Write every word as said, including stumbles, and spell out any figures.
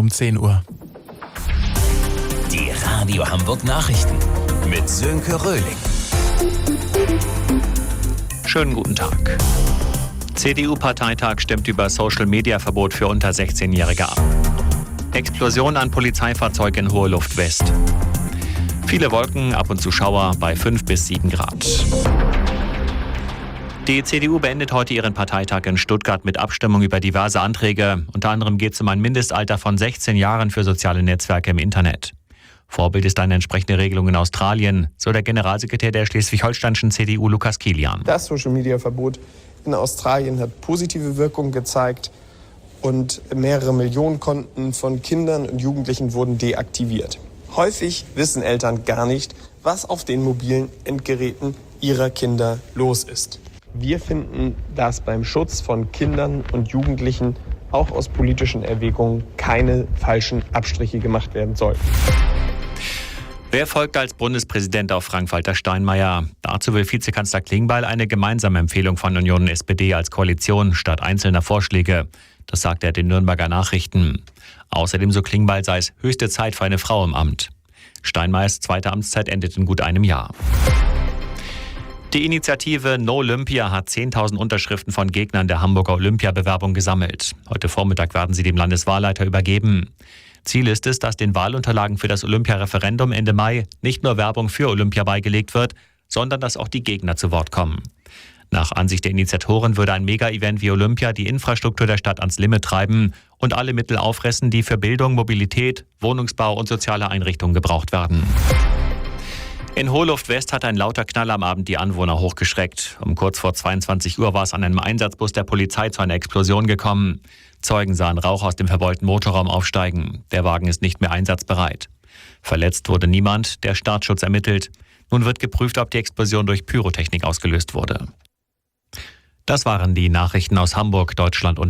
um zehn Uhr. Die Radio Hamburg Nachrichten mit Sönke Röhling. Schönen guten Tag. C D U-Parteitag stimmt über Social-Media-Verbot für unter sechzehnjährige ab. Explosion an Polizeifahrzeug in Hohe Luft West. Viele Wolken, ab und zu Schauer bei fünf bis sieben Grad. Die C D U beendet heute ihren Parteitag in Stuttgart mit Abstimmung über diverse Anträge. Unter anderem geht es um ein Mindestalter von sechzehn Jahren für soziale Netzwerke im Internet. Vorbild ist eine entsprechende Regelung in Australien, so der Generalsekretär der schleswig-holsteinischen C D U Lukas Kilian. Das Social-Media-Verbot in Australien hat positive Wirkung gezeigt und mehrere Millionen Konten von Kindern und Jugendlichen wurden deaktiviert. Häufig wissen Eltern gar nicht, was auf den mobilen Endgeräten ihrer Kinder los ist. Wir finden, dass beim Schutz von Kindern und Jugendlichen auch aus politischen Erwägungen keine falschen Abstriche gemacht werden sollten. Wer folgt als Bundespräsident auf Frank-Walter Steinmeier? Dazu will Vizekanzler Klingbeil eine gemeinsame Empfehlung von Union und S P D als Koalition statt einzelner Vorschläge. Das sagt er den Nürnberger Nachrichten. Außerdem, so Klingbeil, sei es höchste Zeit für eine Frau im Amt. Steinmeiers zweite Amtszeit endet in gut einem Jahr. Die Initiative No Olympia hat zehntausend Unterschriften von Gegnern der Hamburger Olympiabewerbung gesammelt. Heute Vormittag werden sie dem Landeswahlleiter übergeben. Ziel ist es, dass den Wahlunterlagen für das Olympia-Referendum Ende Mai nicht nur Werbung für Olympia beigelegt wird, sondern dass auch die Gegner zu Wort kommen. Nach Ansicht der Initiatoren würde ein Mega-Event wie Olympia die Infrastruktur der Stadt ans Limit treiben und alle Mittel auffressen, die für Bildung, Mobilität, Wohnungsbau und soziale Einrichtungen gebraucht werden. In Hohe Luft West hat ein lauter Knall am Abend die Anwohner hochgeschreckt. Um kurz vor zweiundzwanzig Uhr war es an einem Einsatzbus der Polizei zu einer Explosion gekommen. Zeugen sahen Rauch aus dem verbeulten Motorraum aufsteigen. Der Wagen ist nicht mehr einsatzbereit. Verletzt wurde niemand, der Staatsschutz ermittelt. Nun wird geprüft, ob die Explosion durch Pyrotechnik ausgelöst wurde. Das waren die Nachrichten aus Hamburg, Deutschland und